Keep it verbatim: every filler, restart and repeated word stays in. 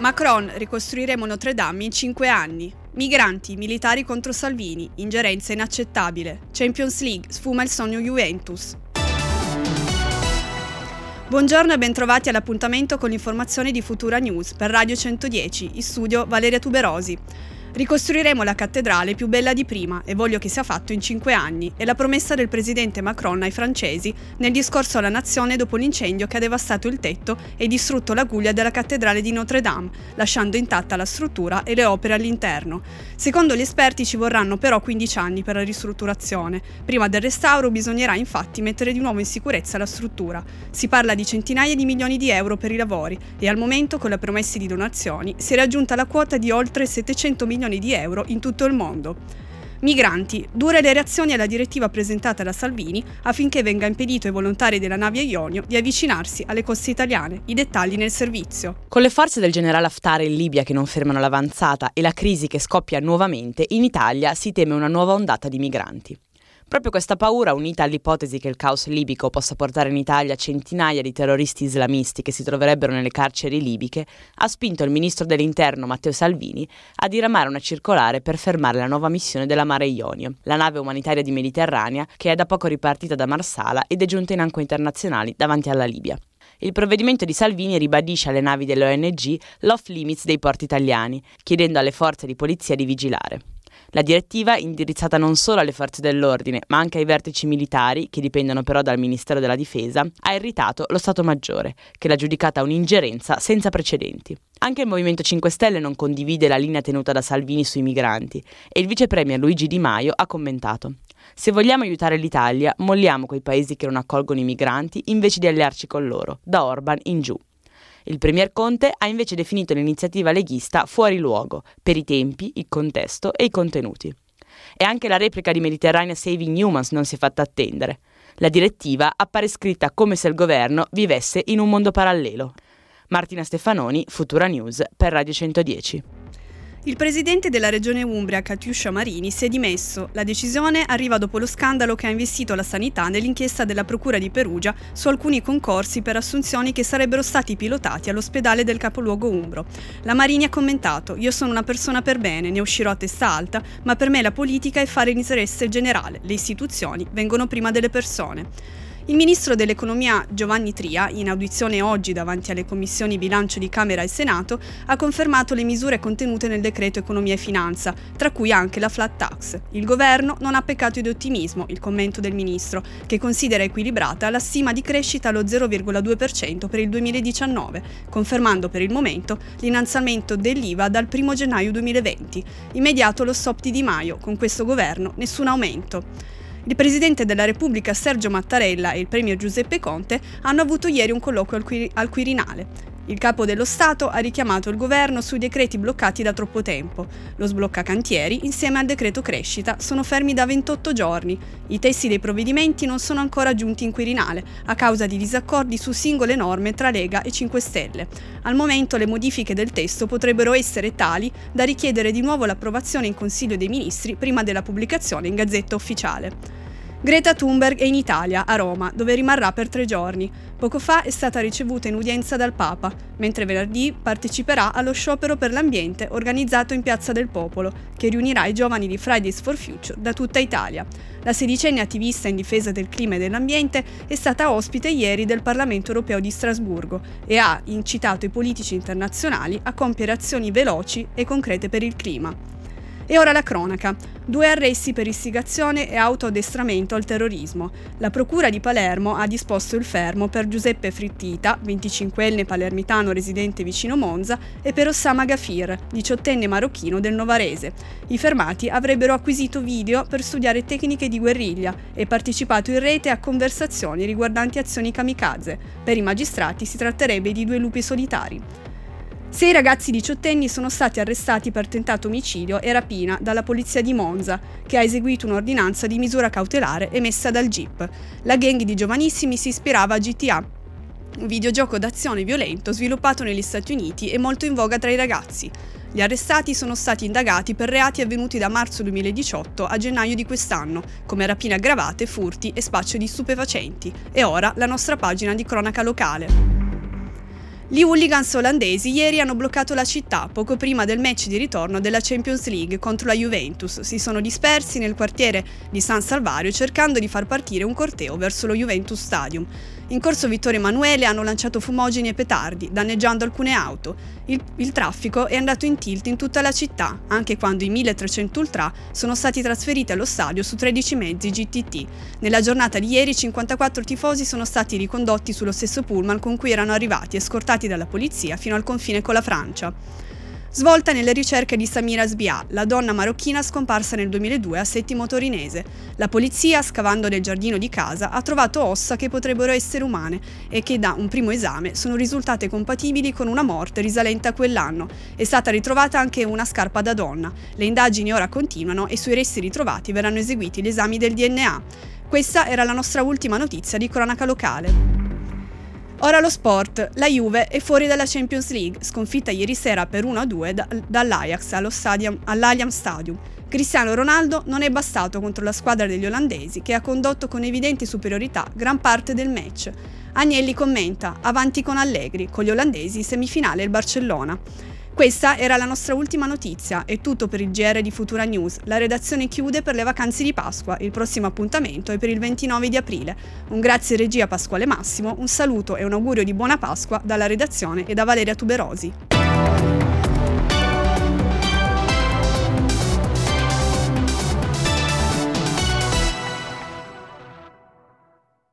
Macron, ricostruiremo Notre Dame in cinque anni. Migranti, militari contro Salvini, ingerenza inaccettabile. Champions League, sfuma il sogno Juventus. Buongiorno e bentrovati all'appuntamento con l'informazione di Futura News per Radio centodieci, in studio Valeria Tuberosi. Ricostruiremo la cattedrale più bella di prima e voglio che sia fatto in cinque anni, è la promessa del presidente Macron ai francesi nel discorso alla nazione dopo l'incendio che ha devastato il tetto e distrutto la guglia della cattedrale di Notre Dame, lasciando intatta la struttura e le opere all'interno. Secondo gli esperti ci vorranno però quindici anni per la ristrutturazione. Prima del restauro bisognerà infatti mettere di nuovo in sicurezza la struttura. Si parla di centinaia di milioni di euro per i lavori e al momento, con le promesse di donazioni, si è raggiunta la quota di oltre settecento milioni di euro in tutto il mondo. Migranti, dure le reazioni alla direttiva presentata da Salvini affinché venga impedito ai volontari della nave Ionio di avvicinarsi alle coste italiane. I dettagli nel servizio. Con le forze del generale Haftar in Libia che non fermano l'avanzata e la crisi che scoppia nuovamente, in Italia si teme una nuova ondata di migranti. Proprio questa paura, unita all'ipotesi che il caos libico possa portare in Italia centinaia di terroristi islamisti che si troverebbero nelle carceri libiche, ha spinto il ministro dell'Interno Matteo Salvini a diramare una circolare per fermare la nuova missione della Mare Ionio, la nave umanitaria di Mediterranea che è da poco ripartita da Marsala ed è giunta in acque internazionali davanti alla Libia. Il provvedimento di Salvini ribadisce alle navi dell'O N G l'off limits dei porti italiani, chiedendo alle forze di polizia di vigilare. La direttiva, indirizzata non solo alle forze dell'ordine, ma anche ai vertici militari, che dipendono però dal Ministero della Difesa, ha irritato lo Stato Maggiore, che l'ha giudicata un'ingerenza senza precedenti. Anche il Movimento cinque Stelle non condivide la linea tenuta da Salvini sui migranti e il vice premier Luigi Di Maio ha commentato: «Se vogliamo aiutare l'Italia, molliamo quei paesi che non accolgono i migranti invece di allearci con loro, da Orban in giù». Il premier Conte ha invece definito l'iniziativa leghista fuori luogo, per i tempi, il contesto e i contenuti. E anche la replica di Mediterranean Saving Humans non si è fatta attendere. La direttiva appare scritta come se il governo vivesse in un mondo parallelo. Martina Stefanoni, Futura News per Radio centodieci. Il presidente della regione Umbria, Catiuscia Marini, si è dimesso. La decisione arriva dopo lo scandalo che ha investito la sanità nell'inchiesta della Procura di Perugia su alcuni concorsi per assunzioni che sarebbero stati pilotati all'ospedale del capoluogo umbro. La Marini ha commentato: «Io sono una persona per bene, ne uscirò a testa alta, ma per me la politica è fare l'interesse generale. Le istituzioni vengono prima delle persone». Il ministro dell'Economia Giovanni Tria, in audizione oggi davanti alle commissioni bilancio di Camera e Senato, ha confermato le misure contenute nel decreto Economia e Finanza, tra cui anche la flat tax. Il governo non ha peccato di ottimismo, il commento del ministro, che considera equilibrata la stima di crescita allo zero virgola due per cento per il duemiladiciannove, confermando per il momento l'innalzamento dell'I V A dal primo gennaio duemilaventi. Immediato lo stop di Di Maio, con questo governo nessun aumento. Il Presidente della Repubblica Sergio Mattarella e il Premier Giuseppe Conte hanno avuto ieri un colloquio al, Quir- al Quirinale. Il capo dello Stato ha richiamato il governo sui decreti bloccati da troppo tempo. Lo sblocca cantieri, insieme al decreto crescita, sono fermi da ventotto giorni. I testi dei provvedimenti non sono ancora giunti in Quirinale, a causa di disaccordi su singole norme tra Lega e cinque Stelle. Al momento le modifiche del testo potrebbero essere tali da richiedere di nuovo l'approvazione in Consiglio dei Ministri prima della pubblicazione in Gazzetta Ufficiale. Greta Thunberg è in Italia, a Roma, dove rimarrà per tre giorni. Poco fa è stata ricevuta in udienza dal Papa, mentre venerdì parteciperà allo sciopero per l'ambiente organizzato in Piazza del Popolo, che riunirà i giovani di Fridays for Future da tutta Italia. La sedicenne attivista in difesa del clima e dell'ambiente è stata ospite ieri del Parlamento europeo di Strasburgo e ha incitato i politici internazionali a compiere azioni veloci e concrete per il clima. E ora la cronaca. Due arresti per istigazione e autoaddestramento al terrorismo. La Procura di Palermo ha disposto il fermo per Giuseppe Frittita, venticinquenne palermitano residente vicino Monza, e per Ossama Gafir, diciottenne marocchino del Novarese. I fermati avrebbero acquisito video per studiare tecniche di guerriglia e partecipato in rete a conversazioni riguardanti azioni kamikaze. Per i magistrati si tratterebbe di due lupi solitari. Sei ragazzi diciottenni sono stati arrestati per tentato omicidio e rapina dalla polizia di Monza, che ha eseguito un'ordinanza di misura cautelare emessa dal G I P. La gang di giovanissimi si ispirava a G T A, un videogioco d'azione violento sviluppato negli Stati Uniti e molto in voga tra i ragazzi. Gli arrestati sono stati indagati per reati avvenuti da marzo duemiladiciotto a gennaio di quest'anno, come rapine aggravate, furti e spaccio di stupefacenti. E ora la nostra pagina di cronaca locale. Gli hooligans olandesi ieri hanno bloccato la città poco prima del match di ritorno della Champions League contro la Juventus. Si sono dispersi nel quartiere di San Salvario cercando di far partire un corteo verso lo Juventus Stadium. In corso Vittorio Emanuele hanno lanciato fumogeni e petardi, danneggiando alcune auto. Il, il traffico è andato in tilt in tutta la città, anche quando i milletrecento ultra sono stati trasferiti allo stadio su tredici mezzi G T T. Nella giornata di ieri cinquantaquattro tifosi sono stati ricondotti sullo stesso pullman con cui erano arrivati, scortati dalla polizia fino al confine con la Francia. Svolta nelle ricerche di Samira Sbià, la donna marocchina scomparsa nel duemiladue a Settimo Torinese. La polizia, scavando nel giardino di casa, ha trovato ossa che potrebbero essere umane e che da un primo esame sono risultate compatibili con una morte risalente a quell'anno. È stata ritrovata anche una scarpa da donna. Le indagini ora continuano e sui resti ritrovati verranno eseguiti gli esami del D N A. Questa era la nostra ultima notizia di cronaca locale. Ora lo sport. La Juve è fuori dalla Champions League, sconfitta ieri sera per uno a due da, dall'Ajax allo stadium, all'Allianz Stadium. Cristiano Ronaldo non è bastato contro la squadra degli olandesi, che ha condotto con evidente superiorità gran parte del match. Agnelli commenta: avanti con Allegri, con gli olandesi in semifinale il Barcellona. Questa era la nostra ultima notizia, è tutto per il G R di Futura News. La redazione chiude per le vacanze di Pasqua, il prossimo appuntamento è per il ventinove di aprile. Un grazie regia Pasquale Massimo, un saluto e un augurio di buona Pasqua dalla redazione e da Valeria Tuberosi.